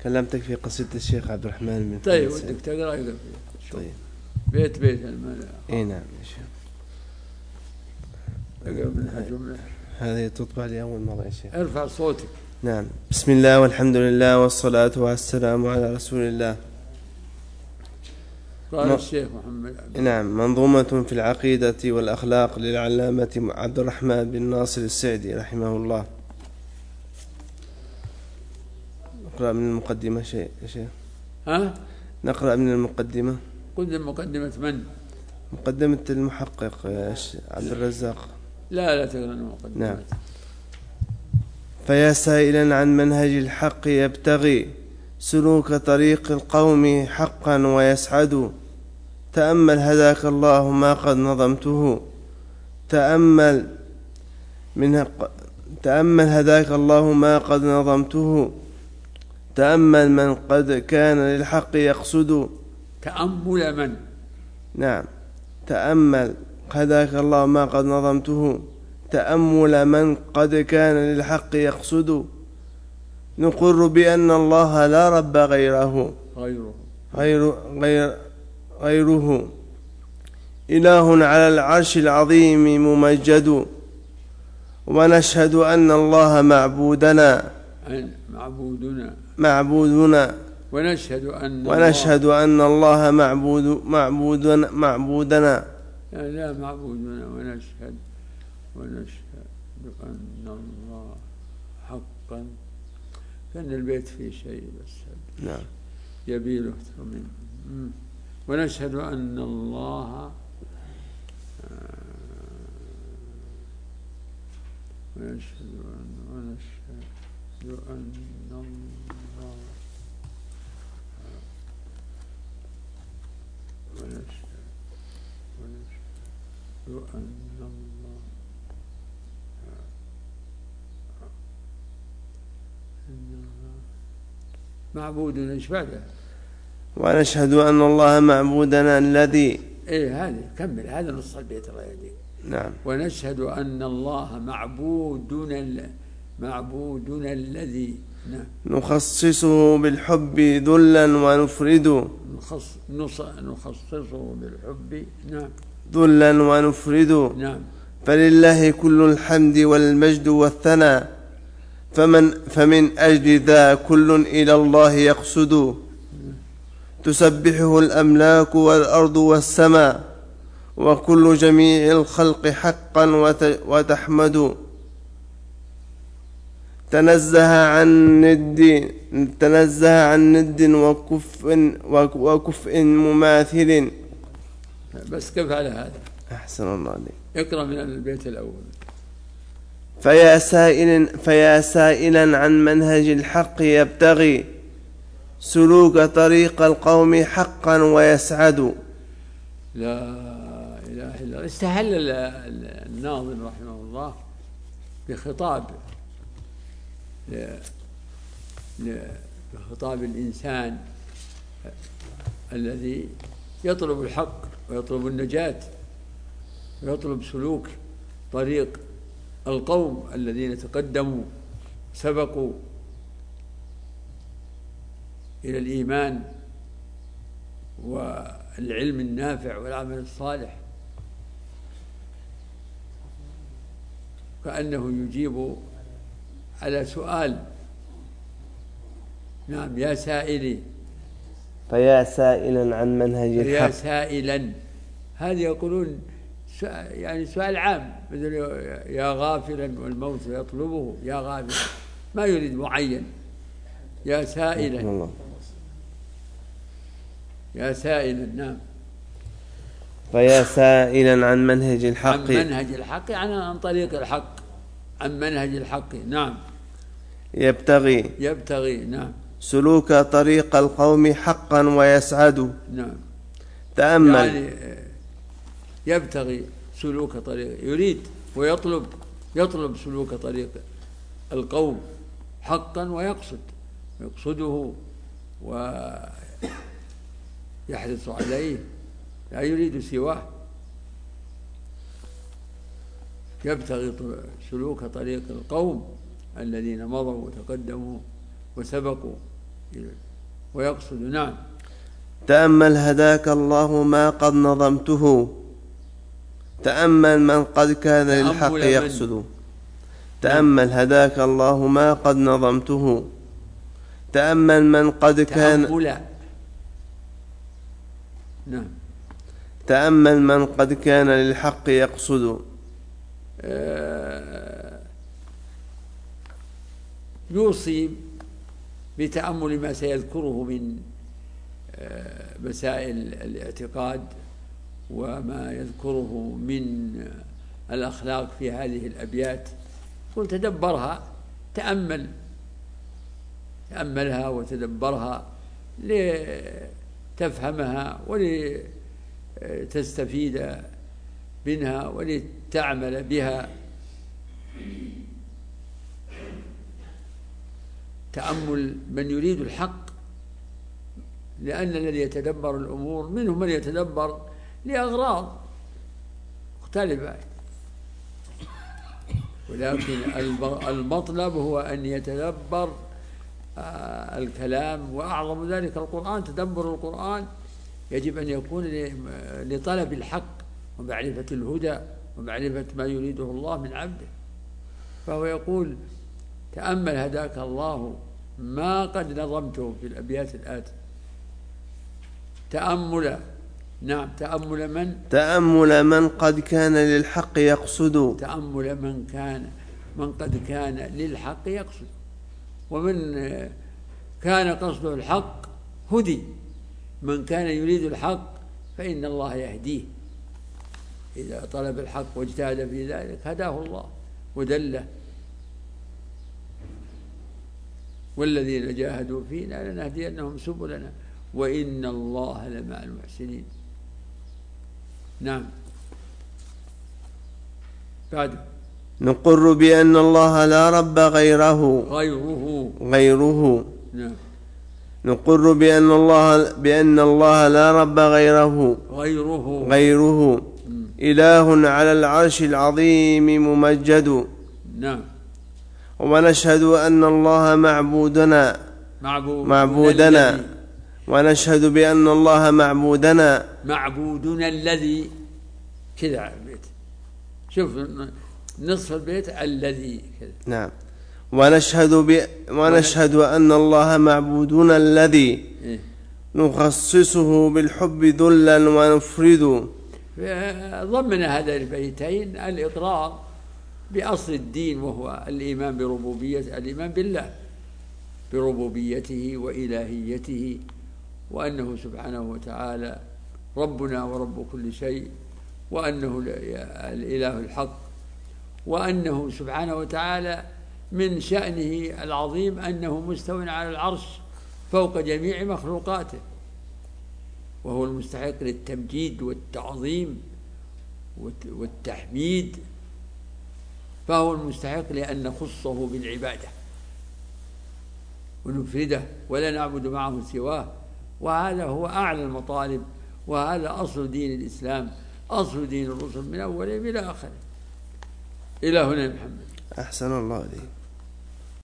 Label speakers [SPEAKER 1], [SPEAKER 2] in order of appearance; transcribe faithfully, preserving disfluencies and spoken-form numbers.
[SPEAKER 1] كلمتك في قصيدة الشيخ عبد الرحمن بن
[SPEAKER 2] طيب ودك تقرأ يقرأ
[SPEAKER 1] طيب
[SPEAKER 2] بيت بيت المال.
[SPEAKER 1] اي نعم يا شيخ.
[SPEAKER 2] اقرأ منها جملة.
[SPEAKER 1] هذه تطبع لي أول مرة يا شيخ.
[SPEAKER 2] ارفع صوتك.
[SPEAKER 1] نعم. بسم الله والحمد لله والصلاة والسلام على رسول الله.
[SPEAKER 2] قال الشيخ محمد عبد.
[SPEAKER 1] نعم. منظومة في العقيدة والأخلاق للعلامة عبد الرحمن بن ناصر السعدي رحمه الله. نقرأ من المقدمة شيء يا شيخ.
[SPEAKER 2] ها؟
[SPEAKER 1] نقرأ من المقدمة.
[SPEAKER 2] قدم مقدمة من؟
[SPEAKER 1] مقدمة المحقق عبد الرزاق.
[SPEAKER 2] لا لا تقرأ المقدمة.
[SPEAKER 1] نعم. فيا سائلا عن منهج الحق يبتغي سلوك طريق القوم حقا ويسعد، تأمل هداك الله ما قد نظمته، تأمل من تأمل هداك الله ما قد نظمته، تأمل من قد كان للحق يقصد.
[SPEAKER 2] تأمل من؟
[SPEAKER 1] نعم. تأمل هداك الله ما قد نظمته، تأمل من قد كان للحق يقصد، نقر بأن الله لا رب غيره
[SPEAKER 2] غيره
[SPEAKER 1] غير غير غيره إله على العرش العظيم ممجد، ونشهد أن الله معبودنا
[SPEAKER 2] معبودنا
[SPEAKER 1] معبودنا
[SPEAKER 2] ونشهد أن
[SPEAKER 1] ونشهد أن الله معبود معبودنا معبودنا
[SPEAKER 2] لا, لا معبودنا ونشهد ونشهد أن الله حقا. كان البيت فيه شيء بس
[SPEAKER 1] نعم
[SPEAKER 2] يبي له أكثر منه. ونشهد أن الله ونشهد أن ونشهد أن الله ونشهد ونشهد أن الله معبودنا. ايش بعده؟
[SPEAKER 1] ونشهد أن الله معبودنا الذي.
[SPEAKER 2] ايه هذه كمل، هذا نص البيت الله يهديك.
[SPEAKER 1] نعم.
[SPEAKER 2] ونشهد أن الله معبودنا معبودنا الذي. نعم.
[SPEAKER 1] نخصصه بالحب ذلا ونفرد.
[SPEAKER 2] نخص نص نخصصه بالحب. نعم.
[SPEAKER 1] ذلا ونفرد.
[SPEAKER 2] نعم.
[SPEAKER 1] فلله كل الحمد والمجد والثناء، فمن فمن أجل ذا كل إلى الله يقصد، تسبحه الأملاك والأرض والسماء، وكل جميع الخلق حقا وتحمد، تنزه عن ند تنزه عن ند وكفء وكفء مماثل.
[SPEAKER 2] بس كيف على هذا؟
[SPEAKER 1] أحسن الله عليك.
[SPEAKER 2] اقرأ من البيت الأول.
[SPEAKER 1] فيا سائلا فيا سائلا عن منهج الحق يبتغي سلوك طريق القوم حقا ويسعد.
[SPEAKER 2] لا إله إلا الله. استهل الناظم رحمه الله بخطاب بخطاب الإنسان الذي يطلب الحق ويطلب النجاة ويطلب سلوك طريق القوم الذين تقدموا سبقوا إلى الإيمان والعلم النافع والعمل الصالح، كأنه يجيب على سؤال. نعم. يا سائلي.
[SPEAKER 1] فيا سائلا عن منهج الحق.
[SPEAKER 2] يا سائلا هذه يقولون يعني سؤال عام، مثل يا غافلا والموت يطلبه، يا غافلا ما يريد معين. يا سائلا يا سائلا. نعم.
[SPEAKER 1] فيا سائلا عن منهج الحق.
[SPEAKER 2] عن منهج الحق يعني عن طريق الحق، عن منهج الحق. نعم.
[SPEAKER 1] يبتغي
[SPEAKER 2] يبتغي. نعم.
[SPEAKER 1] سلوك طريق القوم حقا ويسعد.
[SPEAKER 2] نعم.
[SPEAKER 1] تأمل
[SPEAKER 2] يعني يبتغي سلوك طريق، يريد ويطلب يطلب سلوك طريق القوم حقا ويقصد يقصده ويحرص عليه، لا يريد سواه. يبتغي سلوك طريق القوم الذين مضوا وتقدموا وسبقوا ويقصد. نعم.
[SPEAKER 1] تأمل هداك الله ما قد نظمته، تأمل من قد كان للحق يقصد. تأمل هداك الله ما قد نظمته، تأمل من قد كان
[SPEAKER 2] تأمل. نعم.
[SPEAKER 1] تأمل من قد كان للحق يقصد.
[SPEAKER 2] آه يوصي بتأمل ما سيذكره من آه مسائل الاعتقاد وما يذكره من الأخلاق في هذه الأبيات. قل تدبرها، تأمل تأملها وتدبرها لتفهمها ولتستفيد منها ولتعمل بها. تأمل من يريد الحق، لأن الذي يتدبر الأمور منهم من يتدبر لأغراض مختلفة، ولكن المطلب هو أن يتدبر الكلام، وأعظم ذلك القرآن. تدبر القرآن يجب أن يكون لطلب الحق ومعرفة الهدى ومعرفة ما يريده الله من عبده. فهو يقول تأمل هداك الله ما قد نظمته في الأبيات الآتية. تأمل. نعم. تأمل من
[SPEAKER 1] تأمل من قد كان للحق يقصد.
[SPEAKER 2] تأمل من كان من قد كان للحق يقصد، ومن كان قصده الحق هدي. من كان يريد الحق فإن الله يهديه، إذا طلب الحق واجتهد في ذلك هداه الله ودله. والذين جاهدوا فينا لنهدينهم سبلنا وإن الله لمع المحسنين. نعم. بعد
[SPEAKER 1] نقر بأن الله لا رب غيره
[SPEAKER 2] غيره
[SPEAKER 1] غيره
[SPEAKER 2] نعم.
[SPEAKER 1] نقر بأن الله بأن الله لا رب غيره
[SPEAKER 2] غيره
[SPEAKER 1] غيره م. إله على العرش العظيم ممجد.
[SPEAKER 2] نعم.
[SPEAKER 1] ونشهد أن الله معبودنا
[SPEAKER 2] معبود
[SPEAKER 1] معبودنا
[SPEAKER 2] الذي.
[SPEAKER 1] ونشهد بأن الله معبودنا
[SPEAKER 2] معبودنا الذي. كذا البيت، شوف نصف البيت الذي كذا.
[SPEAKER 1] نعم. ونشهد ب... ونشهد أن الله معبودنا الذي
[SPEAKER 2] إيه؟
[SPEAKER 1] نخصصه بالحب ذلا ونفرد.
[SPEAKER 2] ضمن هذا البيتين الإقرار بأصل الدين، وهو الإيمان بربوبية الإيمان بالله بربوبيته وإلهيته، وأنه سبحانه وتعالى ربنا ورب كل شيء، وأنه الإله الحق، وأنه سبحانه وتعالى من شأنه العظيم أنه مستو على العرش فوق جميع مخلوقاته، وهو المستحق للتمجيد والتعظيم والتحميد، فهو المستحق لأن نخصه بالعبادة ونفرده ولا نعبد معه سواه. وهذا هو أعلى المطالب، وهذا أصل دين الإسلام، أصل دين الرسل من أولهم إلى آخره. إلى هنا محمد.
[SPEAKER 1] أحسن الله عليك.